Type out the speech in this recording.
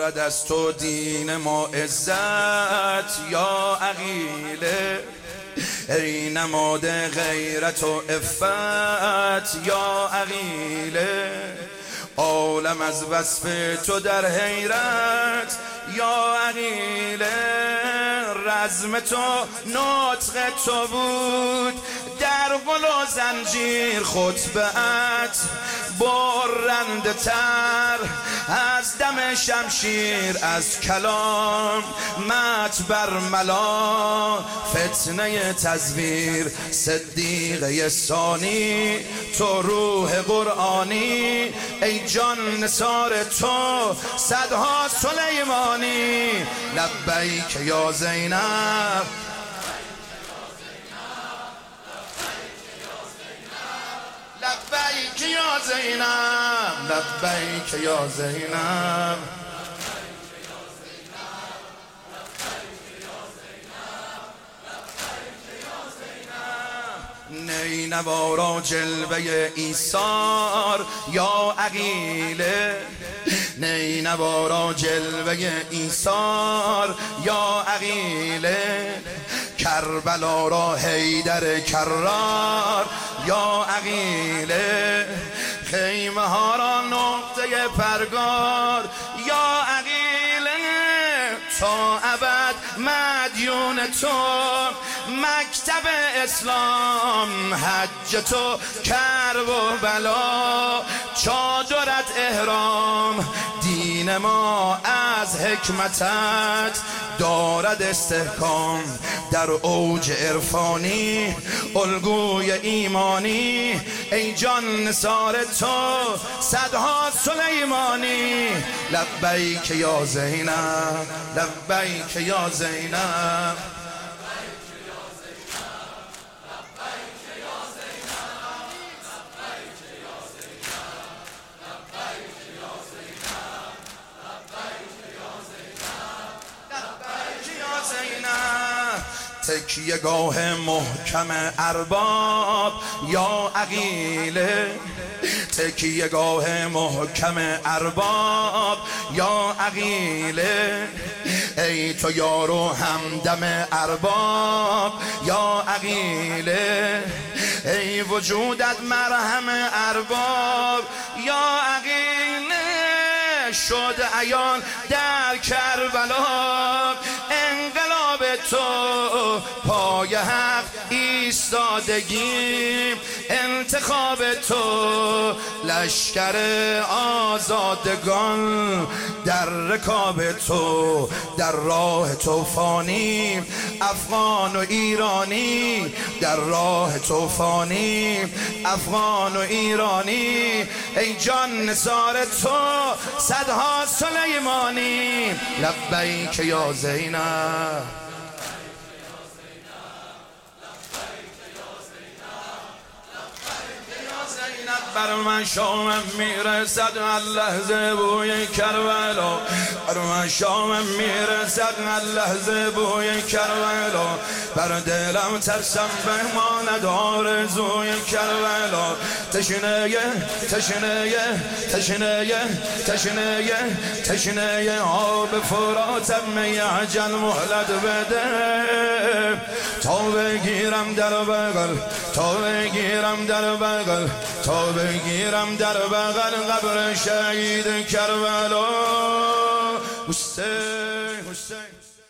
دارد از تو دین ما عزت یا عقیله، ای نماد غیرت و عفت یا عقیله. عالم از وصف تو در حیرت یا عقیله، رزم تو نطق تو بود در قل و زنجیر، خطبه‌ات برنده تر از دم شمشیر، از کلام مت بر ملا فتنه تزویر. صدیقه ثانی تو روح قرآنی، ای جان نثار تو صدها سلیمانی. لبیک یا زینب، لبیک یا زینب، لبیک یا زینب. نینوارا جلوه ایثار یا عقیله، نینوارا جلوه ایثار یا عقیله. کربلا را حیدر کرار یا عقیله، خیمه ها را نقطه پرگار یا عقیله. تا ابد مدیون تو مکتب اسلام، حج تو کرب و بلا چادرت احرام. دین ما از حکمتت دارد استحکام، در اوج عرفانی الگوی ایمانی، ای جان نثار تو صدها سلیمانی. لبیک یا زینب، لبیک یا زینب. تکیه گاه محکم ارباب یا عقیله، تکیه گاه محکم ارباب یا عقیله. ای تو یار و همدم ارباب یا عقیله، ای وجودت مرهم ارباب یا عقیله. شد عیان در کربلا انقلاب تو، پای حق ایستادگی انتخاب تو. لشکر آزادگان در رکاب تو، در راه توفانی افغان و ایرانی، در راه توفانی افغان و ایرانی. ای جان نثار تو صدها سلیمانی. لبیک یا زینب، بر من شام میرسد لحظه بوی کربلا، بر من شام میرسد لحظه بوی کربلا. بر دلم ترسم بماند آرزوی کربلا. تشنه تشنه تشنه تشنه تشنه آب فراتم می عجل مهلت بده، تا بگیرم در بغل، تا بگیرم در بغل، تا بگیرم در بغل قبر شهید کربلا. حسین حسین